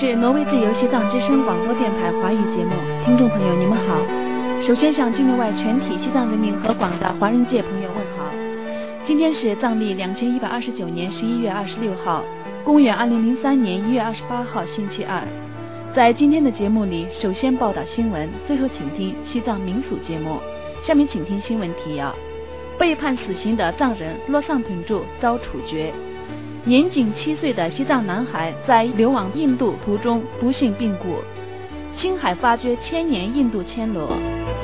是挪威自由西藏之声广播电台华语节目，听众朋友你们好。首先向境内外全体西藏人民和广大华人界朋友问好。今天是藏历2129年11月26号，公元2003年1月28号星期二。在今天的节目里，首先报道新闻，最后请听西藏民俗节目。下面请听新闻提要：被判死刑的藏人洛桑屯柱遭处决。年仅7岁的西藏男孩在流往印度途中不幸病故。青海发掘1000年印度暹罗。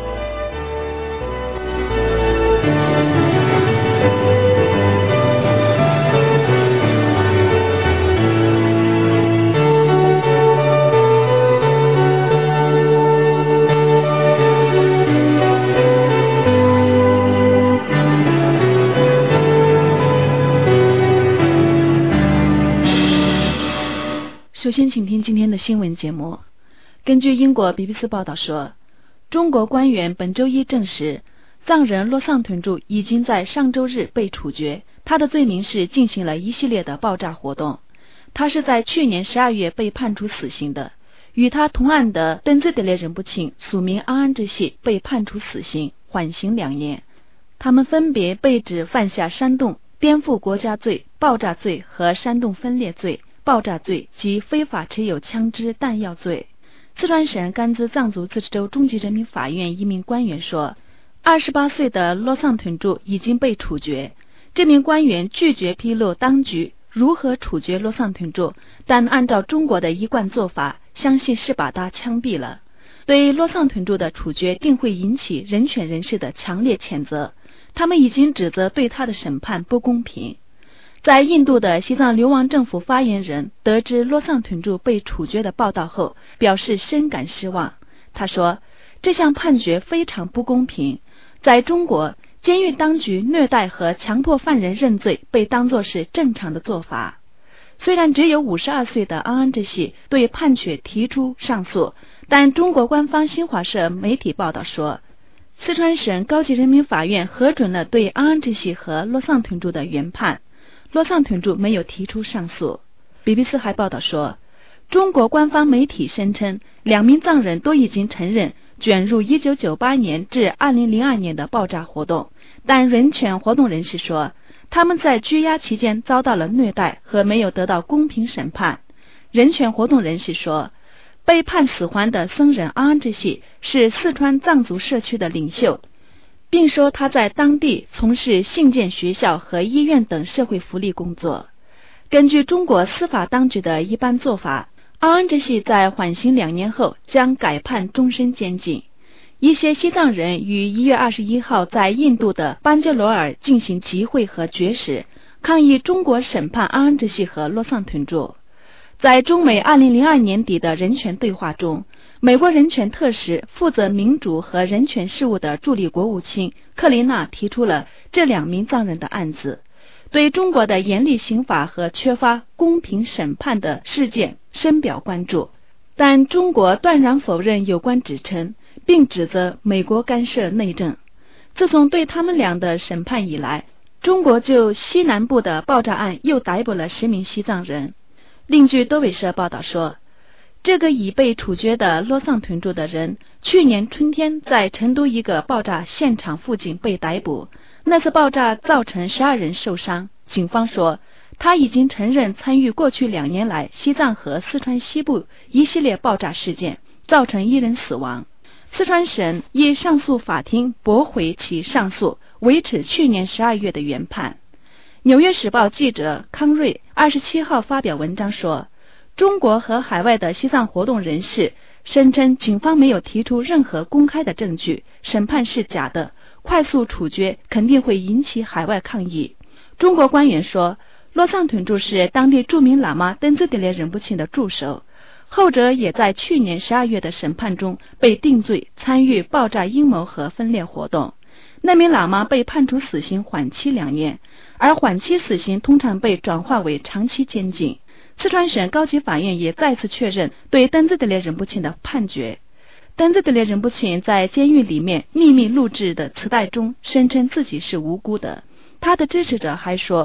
首先请听今天的新闻节目。根据英国 BBC 报道说，中国官员本周一证实，藏人洛桑屯柱已经在上周日被处决，他的罪名是进行了一系列的爆炸活动。他是在去年12月被判处死刑的。与他同案的登兹德列仁布钦署名安安之系被判处死刑，缓刑2年。他们分别被指犯下煽动、颠覆国家罪、爆炸罪和煽动分裂罪、爆炸罪及非法持有枪支弹药罪。四川省甘孜藏族自治州中级人民法院一名官员说，28岁的洛桑屯柱已经被处决。这名官员拒绝披露当局如何处决洛桑屯柱，但按照中国的一贯做法，相信是把他枪毙了。对洛桑屯柱的处决定会引起人权人士的强烈谴责，他们已经指责对他的审判不公平。在印度的西藏流亡政府发言人得知洛桑屯柱被处决的报道后，表示深感失望。他说，这项判决非常不公平。在中国，监狱当局虐待和强迫犯人认罪被当作是正常的做法。虽然只有52岁的安安之系对判决提出上诉，但中国官方新华社媒体报道说，四川省高级人民法院核准了对安安之系和洛桑屯柱的原判。洛桑屯柱没有提出上诉。BBC 还报道说，中国官方媒体声称2名藏人都已经承认卷入1998年至2002年的爆炸活动，但人权活动人士说，他们在拘押期间遭到了虐待和没有得到公平审判。人权活动人士说，被判死缓的僧人安安之系是四川藏族社区的领袖，并说他在当地从事信建学校和医院等社会福利工作。根据中国司法当局的一般做法，安安之系在缓刑2年后将改判终身监禁。一些西藏人于1月21号在印度的班杰罗尔进行集会和绝食，抗议中国审判安安之系和洛桑屯柱。在中美2002年底的人权对话中，美国人权特使负责民主和人权事务的助理国务卿克琳娜提出了这2名藏人的案子，对中国的严厉刑法和缺乏公平审判的事件深表关注。但中国断然否认有关指称，并指责美国干涉内政。自从对他们俩的审判以来，中国就西南部的爆炸案又逮捕了10名西藏人。另据多维社报道说，这个已被处决的洛桑屯柱的人去年春天在成都一个爆炸现场附近被逮捕，那次爆炸造成12人受伤。警方说，他已经承认参与过去2年来西藏和四川西部一系列爆炸事件，造成1人死亡。四川省一上诉法庭驳回其上诉，维持去年12月的原判。纽约时报记者康瑞27号发表文章说，中国和海外的西藏活动人士声称警方没有提出任何公开的证据，审判是假的，快速处决肯定会引起海外抗议。中国官员说，洛桑屯柱是当地著名喇嘛登兹德列仁布钦的助手，后者也在去年12月的审判中被定罪参与爆炸阴谋和分裂活动。那名喇嘛被判处死刑缓期2年，而缓期死刑通常被转化为长期监禁。四川省高级法院也再次确认对登兹德列仁布钦的判决。登兹德列仁布钦在监狱里面秘密录制的磁带中声称自己是无辜的。他的支持者还说，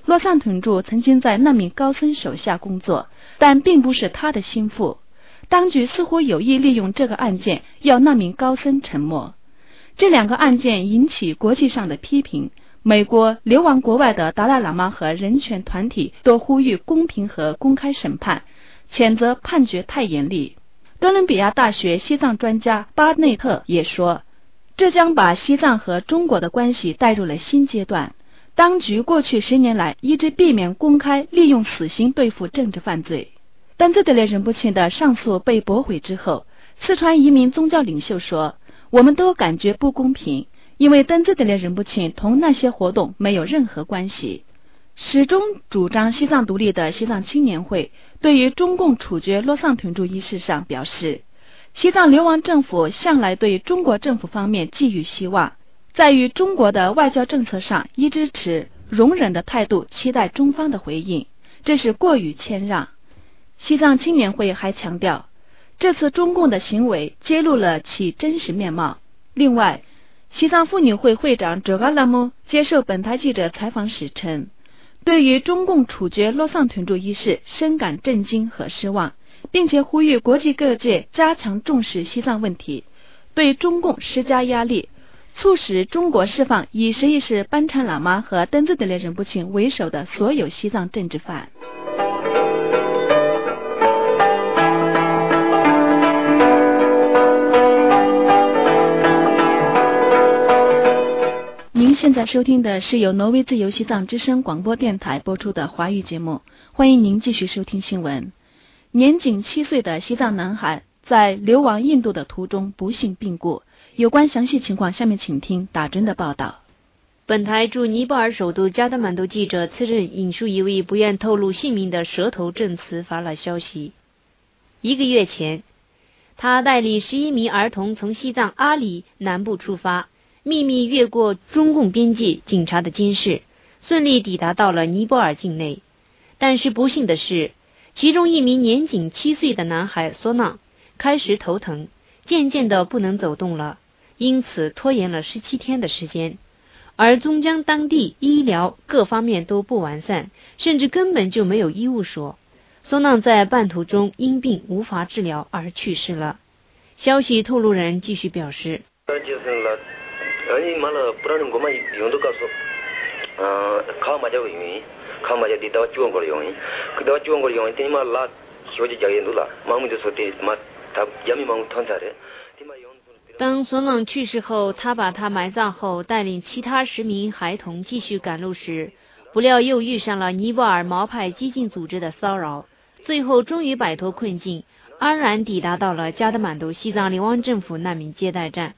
洛桑屯柱曾经在那名高僧手下工作，但并不是他的心腹。当局似乎有意利用这个案件要那名高僧沉默。这两个案件引起国际上的批评，美国流亡国外的达赖喇嘛和人权团体都呼吁公平和公开审判，谴责判决太严厉。哥伦比亚大学西藏专家巴内特也说，这将把西藏和中国的关系带入了新阶段。当局过去10年来一直避免公开利用死刑对付政治犯罪。丹兹德列仁波切的上诉被驳回之后，四川一名宗教领袖说，我们都感觉不公平，因为丹兹德列仁波切同那些活动没有任何关系。始终主张西藏独立的西藏青年会对于中共处决洛桑屯柱一事上表示，西藏流亡政府向来对中国政府方面寄予希望，在与中国的外交政策上一直持容忍的态度，期待中方的回应，这是过于谦让。西藏青年会还强调，这次中共的行为揭露了其真实面貌。另外，西藏妇女会会长哲嘎拉木接受本台记者采访时称，对于中共处决洛桑屯柱一事深感震惊和失望，并且呼吁国际各界加强重视西藏问题，对中共施加压力，促使中国释放以什叶什班禅喇嘛和丹兹德列仁波切为首的所有西藏政治犯。您现在收听的是由挪威自由西藏之声广播电台播出的华语节目，欢迎您继续收听新闻。年仅7岁的西藏男孩在流亡印度的途中不幸病故，有关详细情况，下面请听打针的报道。 本台驻尼泊尔首都加德满都记者次日引述一位不愿透露姓名的蛇头证词发了消息。1个月前，他带领11名儿童从西藏阿里南部出发，秘密越过中共边界警察的监视，顺利抵达到了尼泊尔境内。但是不幸的是，其中一名年仅7岁的男孩索囊开始头疼，渐渐的不能走动了，因此拖延了17天的时间。而中疆当地医疗各方面都不完善，甚至根本就没有医务所。索囊在半途中因病无法治疗而去世了。消息透露人继续表示，当索囊去世后，他把他埋葬后，带领其他10名孩童继续赶路时，不料又遇上了尼泊尔毛派激进组织的骚扰，最后终于摆脱困境，安然抵达到了加德满都西藏流亡政府难民接待站。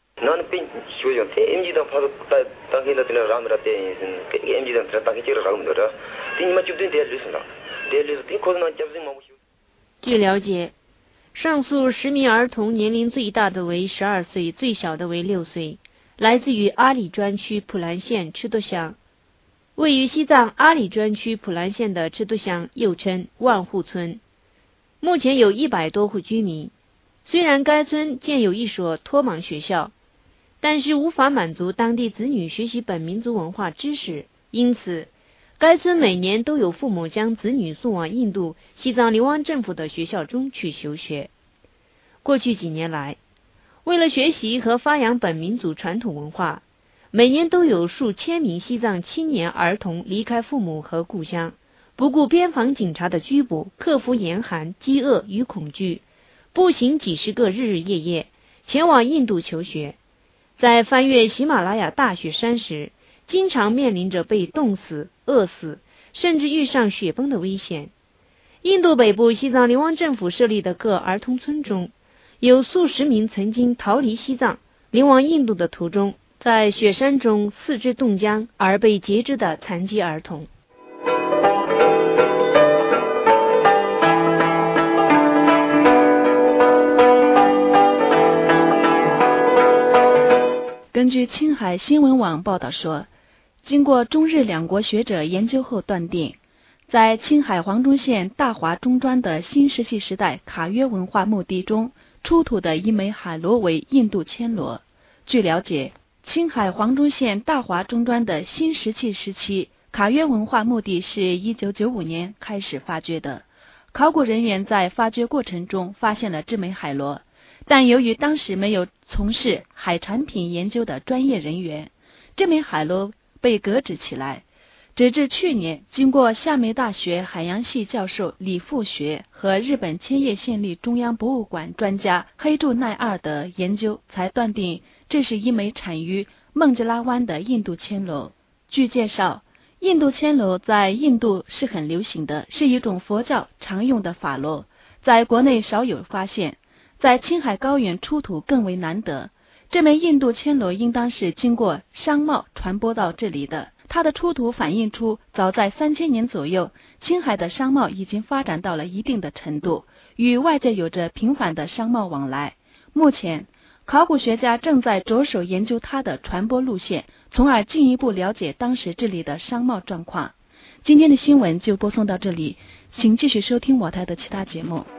据了解，上述10名儿童年龄最大的为12岁，最小的为6岁，来自于阿里专区普兰县赤垛乡。位于西藏阿里专区普兰县的赤垛乡又称万户村，目前有100多户居民。虽然该村建有一所托莽学校，但是无法满足当地子女学习本民族文化知识，因此该村每年都有父母将子女送往印度西藏流亡政府的学校中去求学。过去几年来，为了学习和发扬本民族传统文化，每年都有数千名西藏青年儿童离开父母和故乡，不顾边防警察的拘捕，克服严寒、饥饿与恐惧，步行几十个日日夜夜，前往印度求学。在翻越喜马拉雅大雪山时，经常面临着被冻死、饿死，甚至遇上雪崩的危险。印度北部西藏流亡政府设立的各儿童村中，有数十名曾经逃离西藏流亡印度的途中，在雪山中四肢冻僵而被截肢的残疾儿童。 根据青海新闻网报道说，经过中日两国学者研究后断定，在青海黄忠县大华中砖的新石器时代卡约文化墓地中出土的一枚海螺为印度暹罗。据了解，青海黄忠县大华中砖的新石器时期卡约文化墓地是1995年开始发掘的，考古人员在发掘过程中发现了这枚海螺，但由于当时没有从事海产品研究的专业人员，这枚海螺被搁置起来。直至去年，经过夏梅大学海洋系教授李富学和日本千叶县立中央博物馆专家黑柱奈二的研究，才断定这是一枚产于孟加拉湾的印度铅螺。据介绍，印度铅螺在印度是很流行的，是一种佛教常用的法螺，在国内少有发现，在青海高原出土更为难得。这枚印度铅螺应当是经过商贸传播到这里的。它的出土反映出，早在3000年左右，青海的商贸已经发展到了一定的程度，与外界有着频繁的商贸往来。目前，考古学家正在着手研究它的传播路线，从而进一步了解当时这里的商贸状况。今天的新闻就播送到这里，请继续收听我台的其他节目。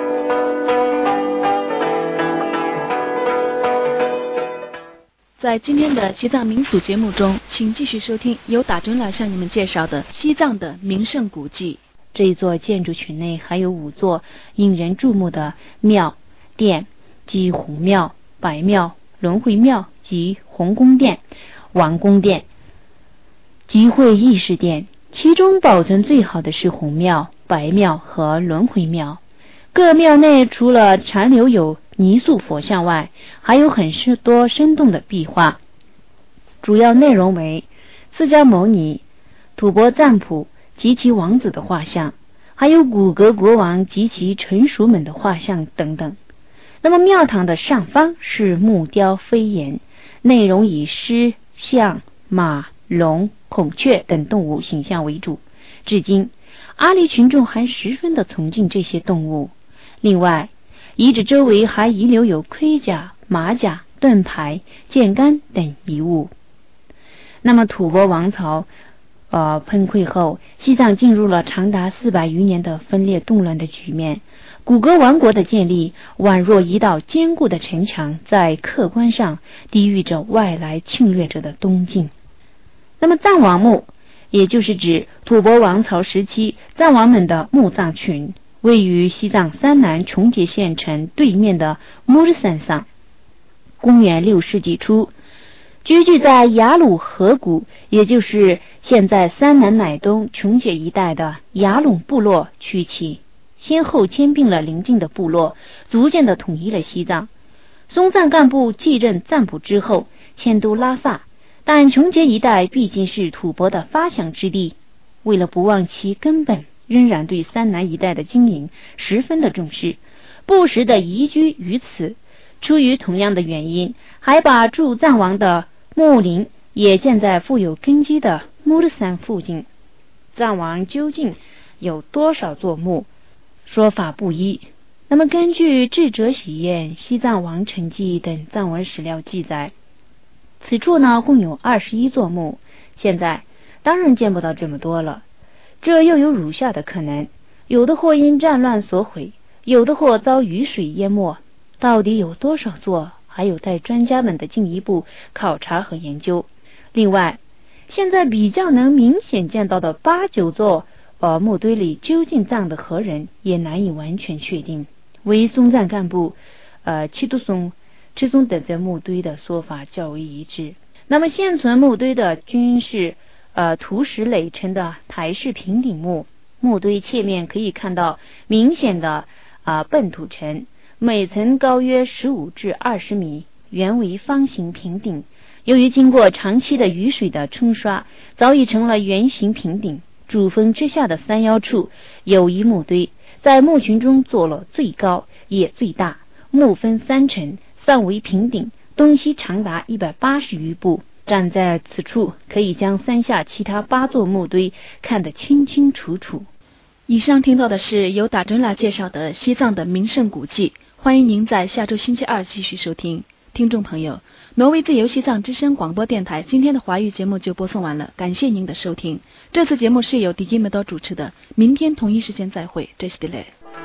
在今天的西藏民俗节目中，请继续收听由打针来向你们介绍的西藏的名胜古迹。 这一座建筑群内还有5座引人注目的庙殿，即红庙、白庙、轮回庙及红宫殿、王宫殿、集会议事殿。其中保存最好的是红庙、白庙和轮回庙。各庙内除了残留有泥塑佛像外，还有很多生动的壁画，主要内容为释迦牟尼、吐蕃赞普及其王子的画像，还有古格国王及其臣属们的画像等等。那么庙堂的上方是木雕飞檐，内容以狮、象、马、龙、孔雀等动物形象为主，至今阿里群众还十分的崇敬这些动物。另外，遗址周围还遗留有盔甲、马甲、盾牌、剑杆等遗物。那么吐蕃王朝崩溃后，西藏进入了长达400余年的分裂动乱的局面。古格王国的建立宛若一道坚固的城墙，在客观上抵御着外来侵略者的东进。那么藏王墓，也就是指吐蕃王朝时期藏王们的墓葬群，位于西藏三南琼结县城对面的木日山上。公元6世纪初，居住在雅鲁河谷，也就是现在三南乃东琼结一带的雅鲁部落崛起，先后兼并了邻近的部落，逐渐的统一了西藏。松赞干布继任赞普之后，迁都拉萨，但琼结一带毕竟是吐蕃的发祥之地，为了不忘其根本，仍然对三南一带的经营十分的重视，不时的移居于此。出于同样的原因，还把驻藏王的墓陵也建在富有根基的木日山附近。藏王究竟有多少座墓，说法不一。那么根据智者喜宴、西藏王成记等藏文史料记载，此处呢共有21座墓，现在当然见不到这么多了。这又有如下的可能：有的或因战乱所毁，有的或遭雨水淹没。到底有多少座，还有待专家们的进一步考察和研究。另外，现在比较能明显见到的8、9座墓堆里究竟葬的何人，也难以完全确定。为松赞干布、七度松、赤松等在墓堆的说法较为一致。那么现存墓堆的均是土石垒成的台式平顶墓，墓堆切面可以看到明显的笨土层，每层高约15至20米，原为方形平顶。由于经过长期的雨水的冲刷，早已成了圆形平顶。主峰之下的山腰处有一墓堆，在墓群中坐落最高也最大。墓分3层，上为平顶，东西长达180余步。站在此处，可以将山下其他8座墓堆看得清清楚楚。 以上听到的是由打针拉介绍的西藏的名胜古迹，欢迎您在下周星期二继续收听。听众朋友，挪威自由西藏之声广播电台今天的华语节目就播送完了，感谢您的收听。这次节目是由迪基梅多主持的，明天同一时间再会，这是 Delay。